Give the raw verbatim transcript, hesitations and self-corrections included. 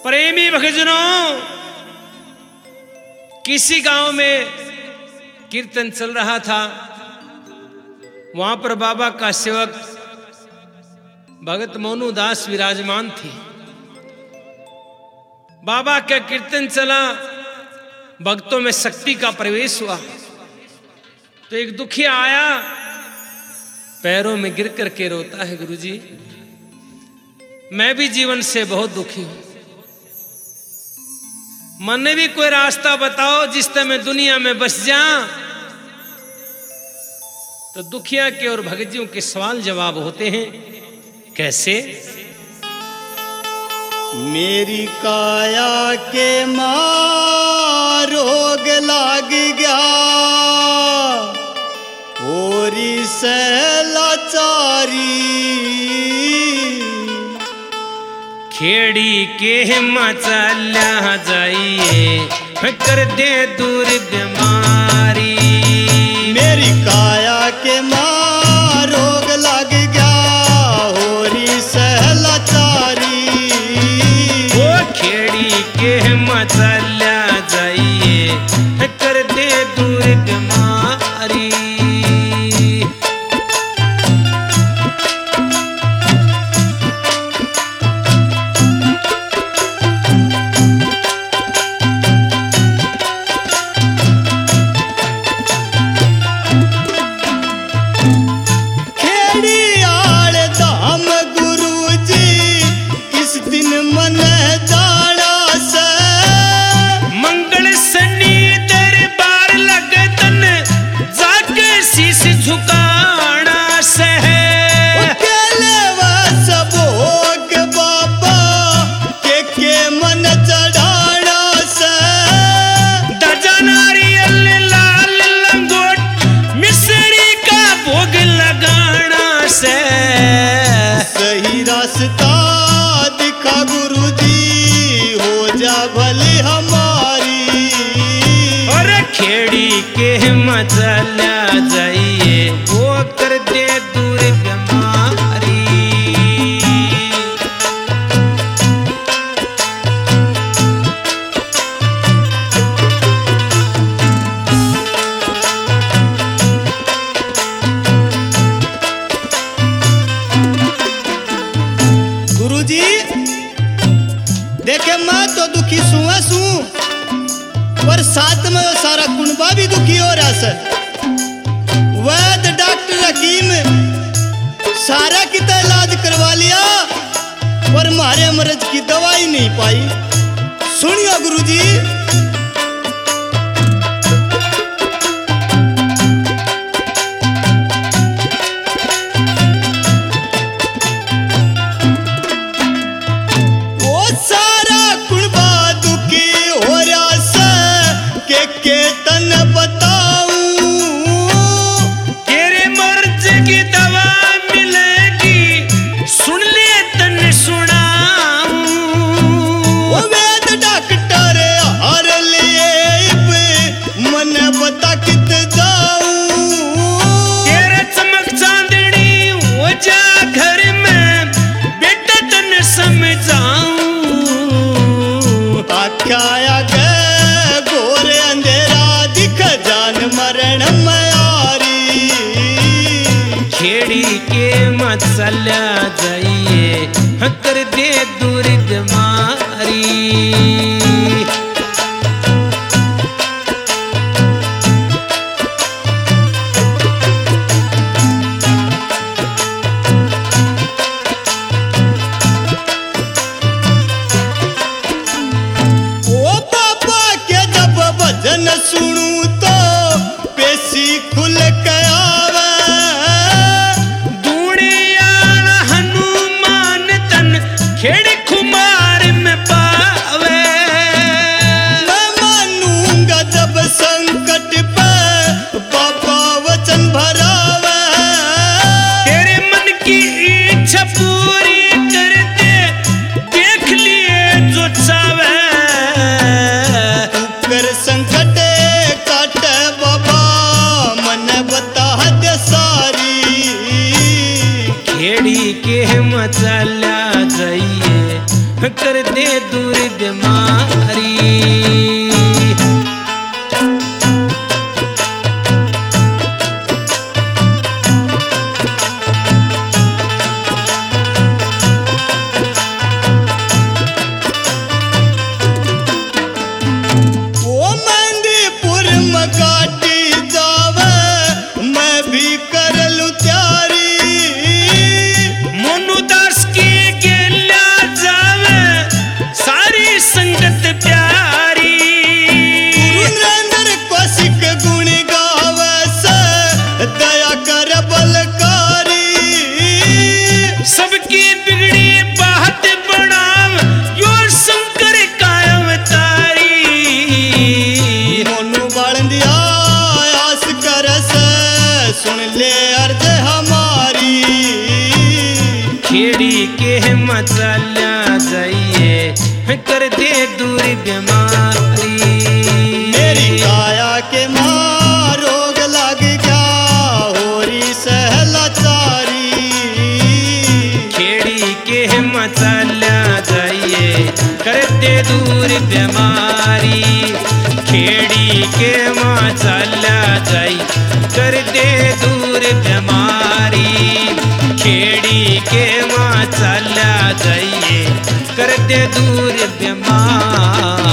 प्रेमी भक्तजनों, किसी गांव में कीर्तन चल रहा था। वहां पर बाबा का सेवक भगत मोनू दास विराजमान थे। बाबा का कीर्तन चला, भक्तों में शक्ति का प्रवेश हुआ। तो एक दुखिया आया, पैरों में गिर करके रोता है, गुरुजी मैं भी जीवन से बहुत दुखी हूं, मने भी कोई रास्ता बताओ जिससे मैं दुनिया में बस जाऊं। तो दुखिया के और भगतियों के सवाल जवाब होते हैं, कैसे? मेरी काया के मां रोग लाग गया, होरी से लाचारी, खेड़ी के मचल्या जाइए कर दे दूर बीमारी। मेरी काया के मां रोग लाग गया, होरी से लाचारी, वो खेड़ी के मचल्या जाइए कर दे दूर बीमारी। सही रास्ता दिखा गुरुजी, हो जा भले हमारी। और खेड़ी के मचल्या जाइए वो कर दे दूर बीमारी। गुरुजी देखे मैं तो दुखी सुआ सू, पर साथ में वो सारा कुनबा भी दुखी हो रहा है। वैद्य डॉक्टर हकीम सारा की तो इलाज करवा लिया, पर मारे मर्ज की दवाई नहीं पाई। सुनियो गुरुजी, आख्याया गए गोरे अंधेरा दिख जान मरण मयारी। खेड़ी के मचल्या जाइए कर दे दूर बीमारी। भजन सुनू तो पेशी खुल के आवे, दूड़ियाल हनुमान तन खेड़ खुमार में पावे। मैं मानूंगा जब संकट पे बाबा वचन भरावे। तेरे मन की इच्छा पूरी कर दे, देख लिए जो चावे। संकट काटे बाबा मन बता दे सारी। खेड़ी के मचल्या जाइए कर दे दूर बीमारी। खेड़ी के मचला जाइए कर दे दूर बीमारी। मेरी काया के मां रोग लग गया होरी सहलाचारी। खेड़ी के मचला जाइए कर दे दूर बीमारी। खेड़ी के मचला जाई कर दे दूर बीमारी। खेड़ी के मां चला जाइए कर दे दूर बीमारी।